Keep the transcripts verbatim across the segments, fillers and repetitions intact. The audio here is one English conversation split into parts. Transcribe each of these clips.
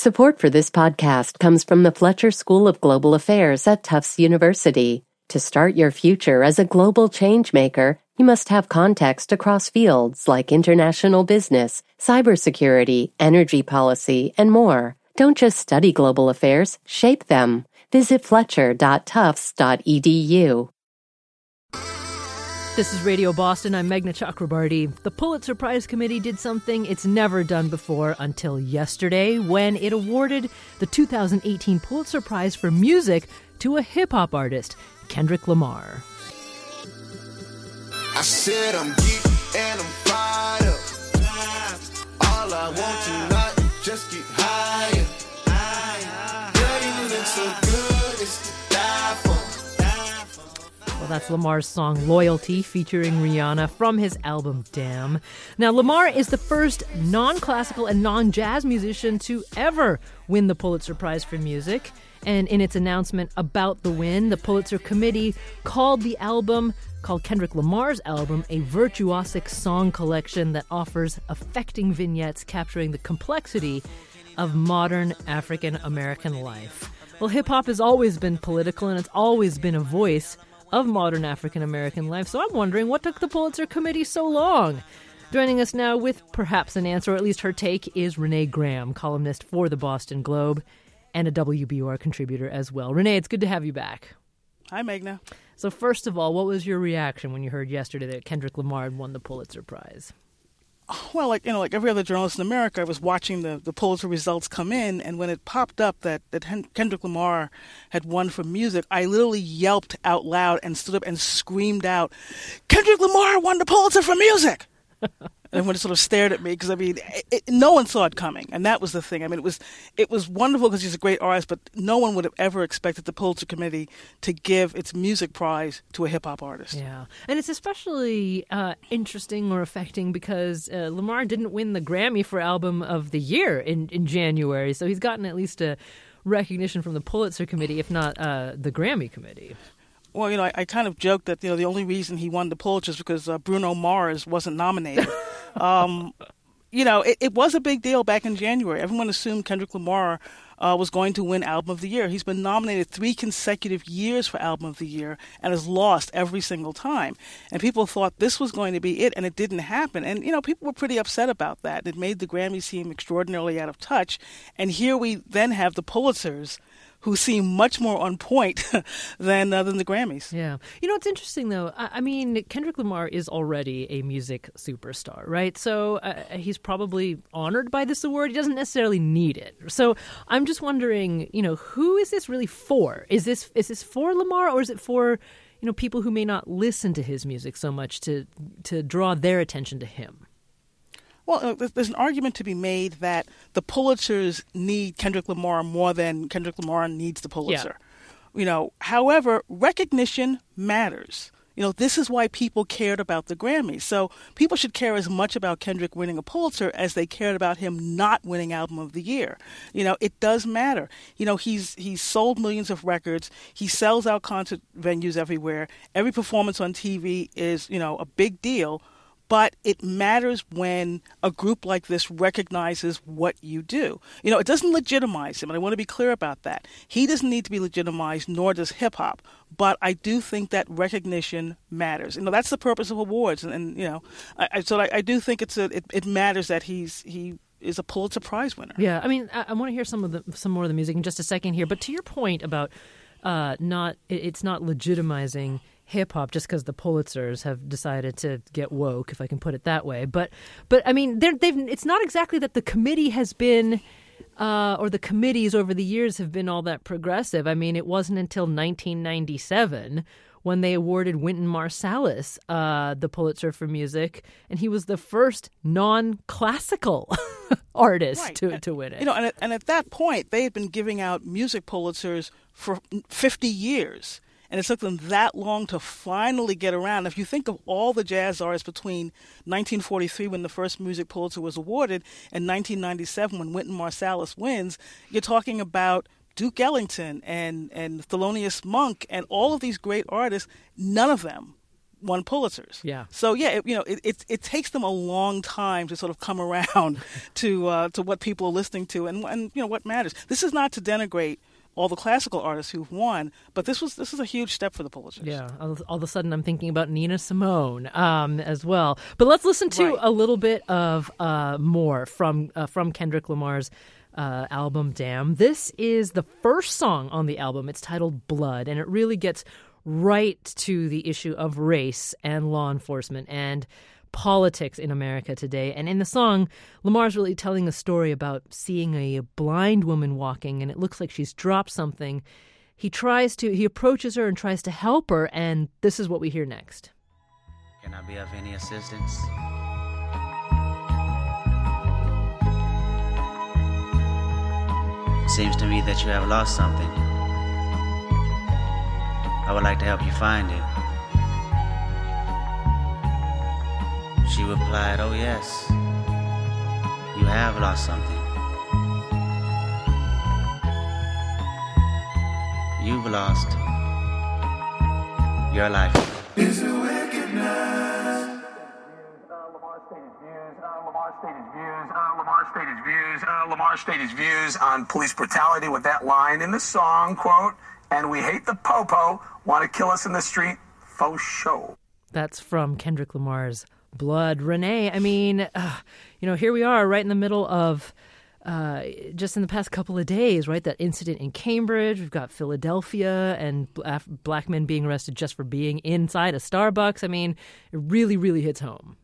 Support for this podcast comes from the Fletcher School of Global Affairs at Tufts University. To start your future as a global changemaker, you must have context across fields like international business, cybersecurity, energy policy, and more. Don't just study global affairs, shape them. Visit fletcher dot tufts dot e d u. This is Radio Boston. I'm Meghna Chakrabarty. The Pulitzer Prize Committee did something it's never done before until yesterday when it awarded the two thousand eighteen Pulitzer Prize for Music to a hip-hop artist, Kendrick Lamar. I said I'm geek and I'm fired up. All I want tonight is just get higher. Girl, you look so good, it's to die for. Well, that's Lamar's song Loyalty featuring Rihanna from his album Damn. Now, Lamar is the first non-classical and non-jazz musician to ever win the Pulitzer Prize for Music. And in its announcement about the win, the Pulitzer Committee called the album, called Kendrick Lamar's album, a virtuosic song collection that offers affecting vignettes capturing the complexity of modern African-American life. Well, hip-hop has always been political, and it's always been a voice of modern African-American life. So I'm wondering, what took the Pulitzer Committee so long? Joining us now with perhaps an answer, or at least her take, is Renee Graham, columnist for the Boston Globe and a W B U R contributor as well. Renee, it's good to have you back. Hi, Meghna. So first of all, what was your reaction when you heard yesterday that Kendrick Lamar had won the Pulitzer Prize? Well, like you know, like every other journalist in America, I was watching the, the Pulitzer results come in, and when it popped up that, that Kendrick Lamar had won for music, I literally yelped out loud and stood up and screamed out, "Kendrick Lamar won the Pulitzer for music!" And everyone sort of stared at me because, I mean, it, it, no one saw it coming. And that was the thing. I mean, it was it was wonderful because he's a great artist, but no one would have ever expected the Pulitzer Committee to give its music prize to a hip-hop artist. Yeah. And it's especially uh, interesting or affecting because uh, Lamar didn't win the Grammy for Album of the Year in, in January. So he's gotten at least a recognition from the Pulitzer Committee, if not uh, the Grammy Committee. Well, you know, I, I kind of joked that, you know, the only reason he won the Pulitzer is because uh, Bruno Mars wasn't nominated. um, you know, it, it was a big deal back in January. Everyone assumed Kendrick Lamar uh, was going to win Album of the Year. He's been nominated three consecutive years for Album of the Year and has lost every single time. And people thought this was going to be it, and it didn't happen. And, you know, people were pretty upset about that. It made the Grammys seem extraordinarily out of touch. And here we then have the Pulitzers, who seem much more on point than uh, than the Grammys. Yeah. You know, it's interesting, though. I, I mean, Kendrick Lamar is already a music superstar, right? So uh, he's probably honored by this award. He doesn't necessarily need it. So I'm just wondering, you know, who is this really for? Is this is this for Lamar, or is it for, you know, people who may not listen to his music so much to to draw their attention to him? Well, there's an argument to be made that the Pulitzers need Kendrick Lamar more than Kendrick Lamar needs the Pulitzer. Yeah. You know, however, recognition matters. You know, this is why people cared about the Grammys. So people should care as much about Kendrick winning a Pulitzer as they cared about him not winning Album of the Year. You know, it does matter. You know, he's he's sold millions of records. He sells out concert venues everywhere. Every performance on T V is, you know, a big deal. But it matters when a group like this recognizes what you do. You know, it doesn't legitimize him, and I want to be clear about that. He doesn't need to be legitimized, nor does hip-hop. But I do think that recognition matters. You know, that's the purpose of awards. And, and you know, I, I, so I, I do think it's a, it, it matters that he's he is a Pulitzer Prize winner. Yeah, I mean, I, I want to hear some of the some more of the music in just a second here. But to your point about uh, not it's not legitimizing hip-hop just because the Pulitzers have decided to get woke, if I can put it that way. But, but I mean, they've it's not exactly that the committee has been, uh, or the committees over the years have been all that progressive. I mean, it wasn't until nineteen ninety-seven when they awarded Wynton Marsalis uh, the Pulitzer for Music, and he was the first non-classical artist right. to, to win it. You know, and at, and at that point, they had been giving out music Pulitzers for fifty years. And it took them that long to finally get around. If you think of all the jazz artists between nineteen forty-three, when the first Music Pulitzer was awarded, and nineteen ninety-seven, when Wynton Marsalis wins, you're talking about Duke Ellington and, and Thelonious Monk and all of these great artists. None of them won Pulitzers. Yeah. So yeah, it, you know, it, it it takes them a long time to sort of come around to uh, to what people are listening to and and you know what matters. This is not to denigrate all the classical artists who've won, but this was this is a huge step for the Pulitzers. Yeah, all, all of a sudden I'm thinking about Nina Simone um, as well. But let's listen to Right. a little bit of uh, more from uh, from Kendrick Lamar's uh, album Damn. This is the first song on the album. It's titled Blood, and it really gets right to the issue of race and law enforcement and politics in America today. And in the song, Lamar's really telling a story about seeing a blind woman walking, and it looks like she's dropped something. He tries to, he approaches her and tries to help her, and this is what we hear next. Can I be of any assistance? Seems to me that you have lost something. I would like to help you find it. She replied, oh yes, you have lost something. You've lost your life. Is it wickedness? Lamar stated views, uh, Lamar stated views, uh, Lamar stated views, uh, Lamar stated views on police brutality with that line in the song, quote, and we hate the po-po, want to kill us in the street, faux show. That's from Kendrick Lamar's Blood. Renee, I mean, uh, you know, here we are right in the middle of uh, just in the past couple of days, right? That incident in Cambridge. We've got Philadelphia and bla- black men being arrested just for being inside a Starbucks. I mean, it really, really hits home.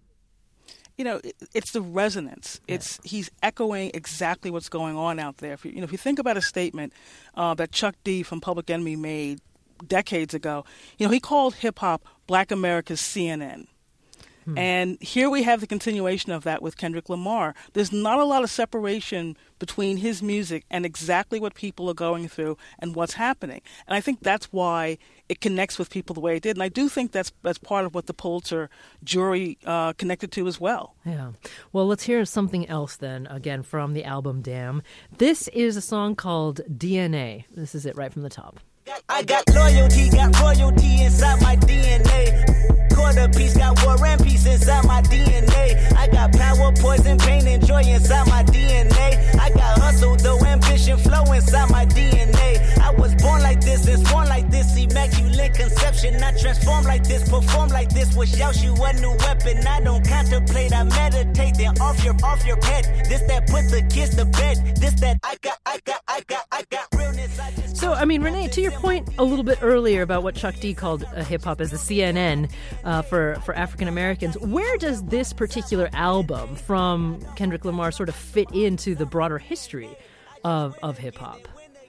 You know, it, it's the resonance. Yeah. It's he's echoing exactly what's going on out there. If you, you know, if you think about a statement uh, that Chuck D from Public Enemy made decades ago, you know, he called hip hop Black America's C N N. Hmm. And here we have the continuation of that with Kendrick Lamar. There's not a lot of separation between his music and exactly what people are going through and what's happening. And I think that's why it connects with people the way it did. And I do think that's that's part of what the Pulitzer jury uh, connected to as well. Yeah. Well, let's hear something else then, again, from the album Damn. This is a song called D N A. This is it right from the top. I got loyalty, got royalty inside my D N A. Quarter piece, got war and peace inside my D N A. I got power, poison, pain, and joy inside my D N A. I got hustle, though, ambition, flow inside my D N A. I was born like this, and born like this, immaculate conception. I transform like this, perform like this, wish out you a new weapon. I don't contemplate, I meditate, then off your, off your head. This that put the kids to bed. This that I got, I got, I got, I got realness. I just So, I mean, Renee, to your point a little bit earlier about what Chuck D called uh, hip-hop as the C N N uh, for, for African Americans, where does this particular album from Kendrick Lamar sort of fit into the broader history of, of hip-hop?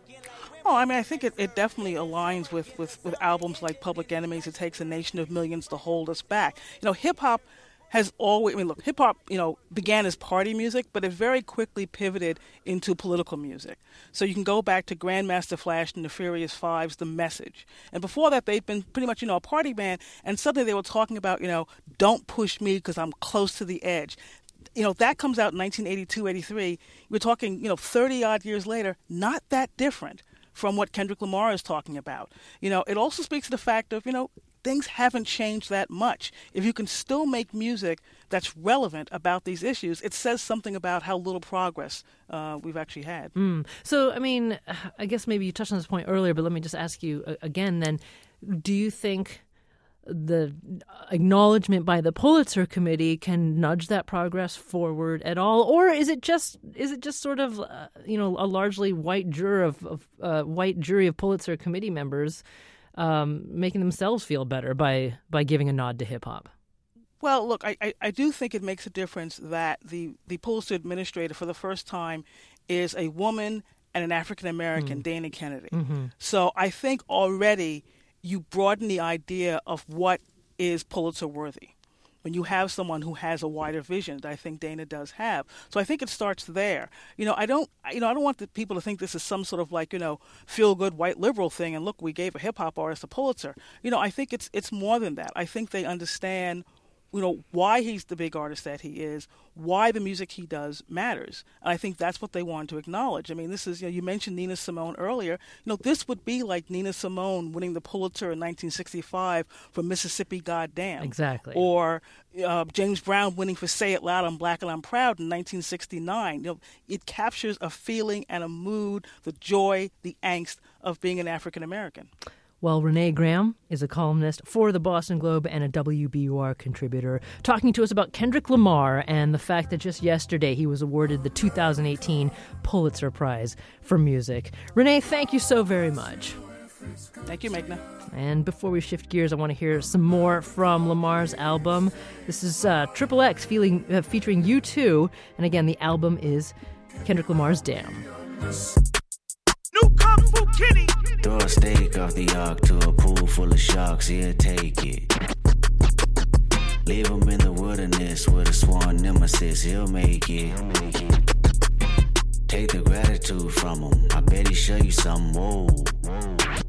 Oh, I mean, I think it, it definitely aligns with, with, with albums like Public Enemies. It takes a nation of millions to hold us back. You know, hip-hop has always, I mean, look, hip-hop, you know, began as party music, but it very quickly pivoted into political music. So you can go back to Grandmaster Flash and the Furious Five's The Message. And before that, they'd been pretty much, you know, a party band, and suddenly they were talking about, you know, don't push me because I'm close to the edge. You know, that comes out in nineteen eighty-two, eighty-three. We're talking, you know, thirty-odd years later, not that different from what Kendrick Lamar is talking about. You know, it also speaks to the fact of, you know, things haven't changed that much. If you can still make music that's relevant about these issues, it says something about how little progress uh, we've actually had. Mm. So, I mean, I guess maybe you touched on this point earlier, but let me just ask you again then, do you think the acknowledgement by the Pulitzer Committee can nudge that progress forward at all, or is it just is it just sort of uh, you know a largely white jury of, of uh, white jury of Pulitzer Committee members um, making themselves feel better by by giving a nod to hip hop? Well, look, I, I, I do think it makes a difference that the, the Pulitzer administrator for the first time is a woman and an African American, mm. Dana Kennedy. Mm-hmm. So I think already you broaden the idea of what is Pulitzer worthy when you have someone who has a wider vision that I think Dana does have. So I think it starts there. You know, I don't, you know, I don't want the people to think this is some sort of like, you know, feel-good white liberal thing. And look, we gave a hip hop artist a Pulitzer. You know, I think it's it's more than that. I think they understand you know, why he's the big artist that he is, why the music he does matters. And I think that's what they want to acknowledge. I mean, this is, you know, you mentioned Nina Simone earlier. You know, this would be like Nina Simone winning the Pulitzer in nineteen sixty-five for Mississippi Goddamn. Exactly. Or uh, James Brown winning for Say It Loud, I'm Black and I'm Proud in nineteen sixty-nine. You know, it captures a feeling and a mood, the joy, the angst of being an African American. Well, Renee Graham is a columnist for the Boston Globe and a W B U R contributor, talking to us about Kendrick Lamar and the fact that just yesterday he was awarded the two thousand eighteen Pulitzer Prize for Music. Renee, thank you so very much. Thank you, Meghna. And before we shift gears, I want to hear some more from Lamar's album. This is uh, Triple X feeling, uh, featuring U two, and again, the album is Kendrick Lamar's Damn. New Kung Fu Kitty. Throw a steak off the ark to a pool full of sharks, he'll take it. Leave him in the wilderness with a sworn nemesis, he'll make it. Take the gratitude from him, I bet he show you something, whoa.